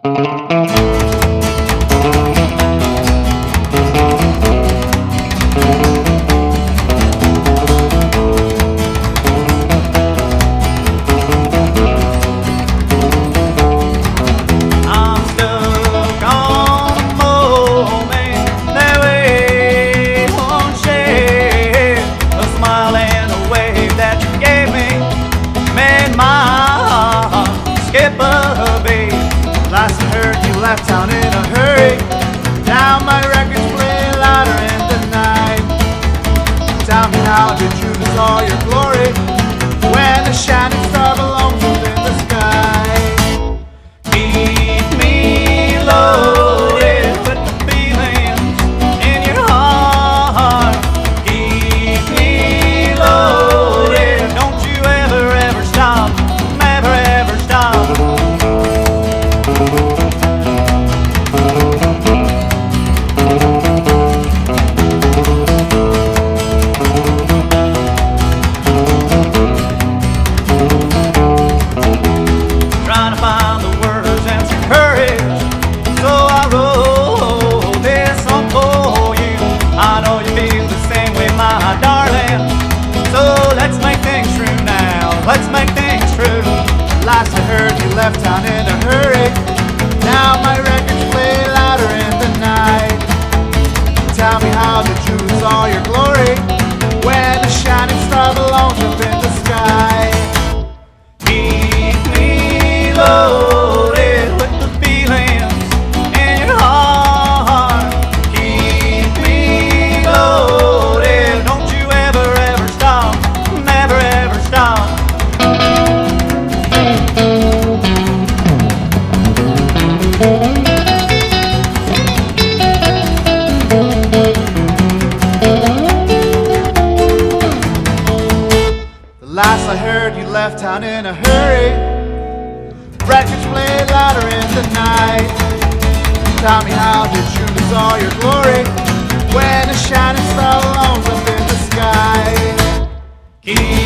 Last I heard you left town in a hurry. Now my records play louder in the night. Tell me, how did you lose all your glory when the shining star belongs up in the sky? Keep me loaded with the feelings in your heart. Keep me loaded. Don't you ever stop, ever stop. Let's make things true. Last I heard you left town in a hurry. Now my records play louder in the night. Tell me, how did you lose all your glory when the shining star belongs up in the sky? Keep me loaded with the feelings in your heart. Keep me loaded. Don't you ever stop, ever stop. Last I heard you left town in a hurry. Records play louder in the night. Tell me, how did you lose all your glory when a shining star belongs up in the sky? Keep